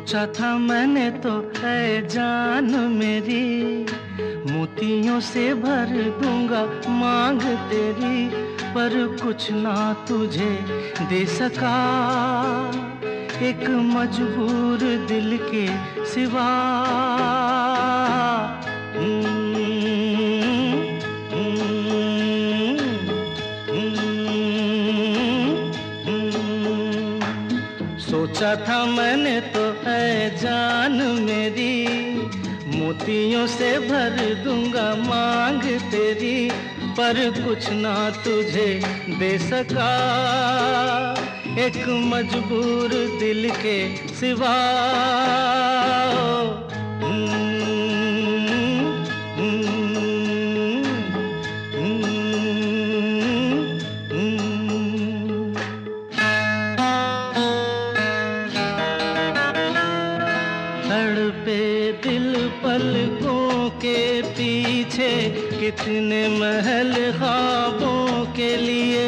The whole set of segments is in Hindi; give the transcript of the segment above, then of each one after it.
सोचा था मैंने तो है जान मेरी, मोतियों से भर दूंगा मांग तेरी, पर कुछ ना तुझे दे सका एक मजबूर दिल के सिवा। सोचा था मैंने तो है जान मेरी, मोतियों से भर दूंगा मांग तेरी, पर कुछ ना तुझे दे सका एक मजबूर दिल के सिवा। तड़पे दिल पलकों के पीछे, कितने महल ख्वाबों के लिए।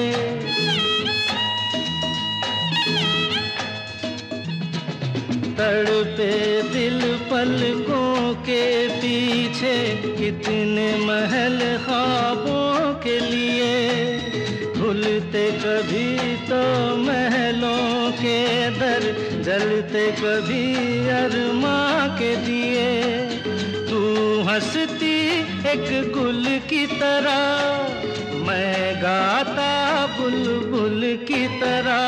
तड़पे दिल पलकों के पीछे, कितने महल ख्वाबों के लिए। भूलते कभी तो महलों के दर, जलते कभी अरमा के दिए। तू हंसती एक गुल की तरह, मैं गाता बुलबुल की तरह।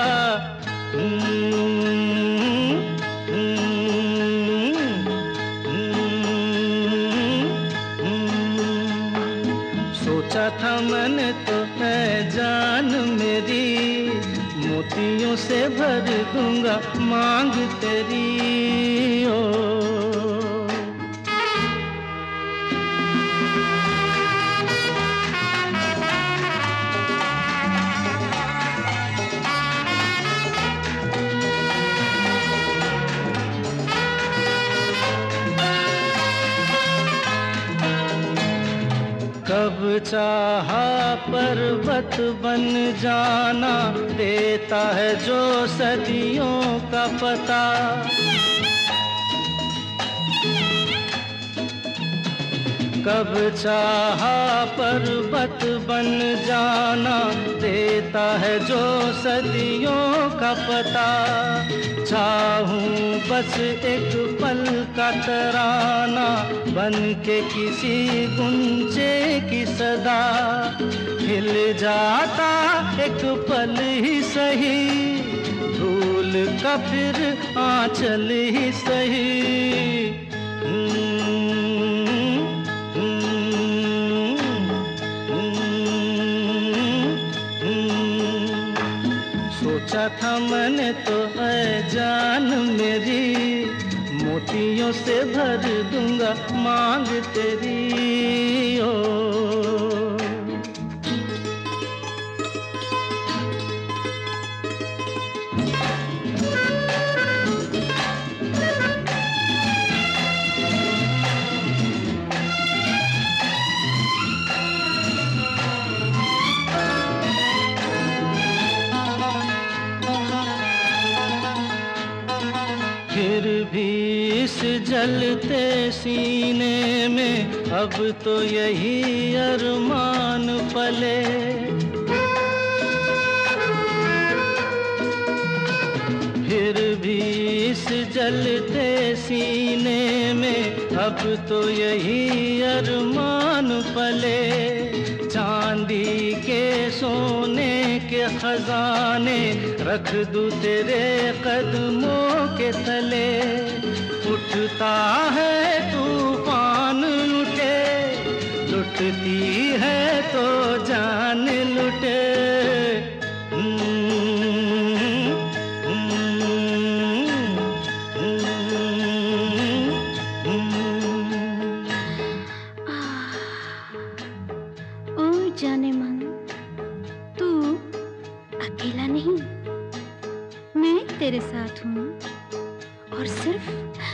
सोचा था मैंने तो है जान मेरी, मोतियों से भर दूंगा मांग तेरी। ओ कब चाहा पर्वत बन जाना, देता है जो सदियों का पता। कब चाहा पर्वत बन जाना, देता है जो सदियों का पता। चाहूं बस एक पल का तराना, बन के किसी गुंजे की सदा। खिल जाता एक पल ही सही, धूल का फिर आंचल ही सही। सोचा था मैंने तो है जान मेरी, मोतियों से भर दूंगा मांग तेरी। ओ फिर भी इस जलते सीने में अब तो यही अरमान पले। फिर भी इस जलते सीने में अब तो यही अरमान पले। चांदी के सोने के खजाने रख दूं तेरे कदमों के तले। उठता है तूफान लुटे, लुटती है तो जान लुटे। जाने मन, तू अकेला नहीं, मैं तेरे साथ हूँ। और सिर्फ